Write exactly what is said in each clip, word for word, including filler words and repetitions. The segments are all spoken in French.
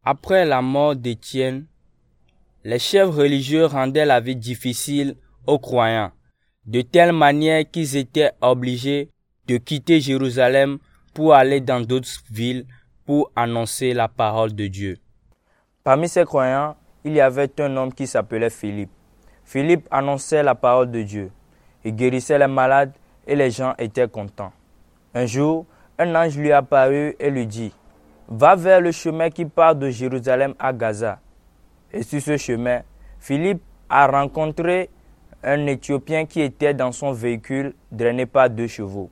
Après la mort d'Étienne, les chefs religieux rendaient la vie difficile aux croyants, de telle manière qu'ils étaient obligés de quitter Jérusalem pour aller dans d'autres villes pour annoncer la parole de Dieu. Parmi ces croyants, il y avait un homme qui s'appelait Philippe. Philippe annonçait la parole de Dieu. Il guérissait les malades et les gens étaient contents. Un jour, un ange lui apparut et lui dit « Va vers le chemin qui part de Jérusalem à Gaza. » Et sur ce chemin, Philippe a rencontré un Éthiopien qui était dans son véhicule drainé par deux chevaux.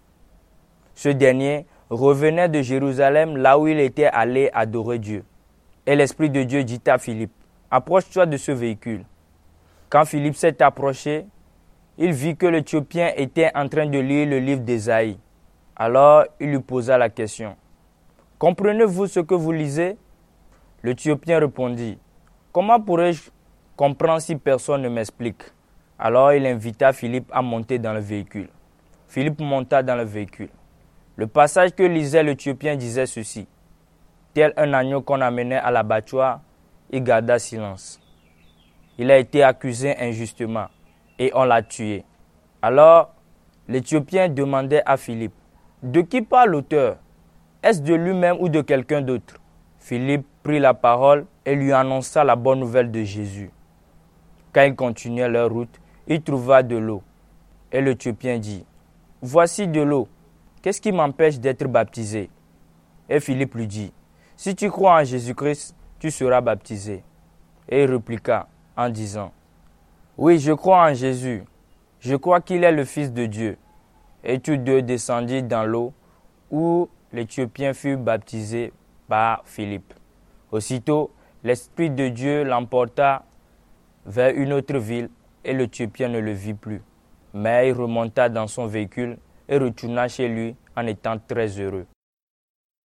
Ce dernier revenait de Jérusalem là où il était allé adorer Dieu. Et l'Esprit de Dieu dit à Philippe « Approche-toi de ce véhicule. » Quand Philippe s'est approché, il vit que l'Éthiopien était en train de lire le livre d'Ésaïe. Alors il lui posa la question « Comprenez-vous ce que vous lisez ?» L'Éthiopien répondit « Comment pourrais-je comprendre si personne ne m'explique ?» Alors il invita Philippe à monter dans le véhicule. Philippe monta dans le véhicule. Le passage que lisait l'Éthiopien disait ceci. Tel un agneau qu'on amenait à l'abattoir, il garda silence. Il a été accusé injustement et on l'a tué. Alors l'Éthiopien demandait à Philippe, de qui parle l'auteur? Est-ce de lui-même ou de quelqu'un d'autre? Philippe prit la parole et lui annonça la bonne nouvelle de Jésus. Quand ils continuaient leur route, il trouva de l'eau. Et l'Éthiopien dit, « Voici de l'eau. Qu'est-ce qui m'empêche d'être baptisé ?» Et Philippe lui dit, « Si tu crois en Jésus-Christ, tu seras baptisé. » Et il répliqua en disant, « Oui, je crois en Jésus. Je crois qu'il est le Fils de Dieu. » Et tous deux descendirent dans l'eau où l'Éthiopien fut baptisé par Philippe. Aussitôt, l'Esprit de Dieu l'emporta vers une autre ville et l'Éthiopien ne le vit plus. Mais il remonta dans son véhicule et retourna chez lui en étant très heureux.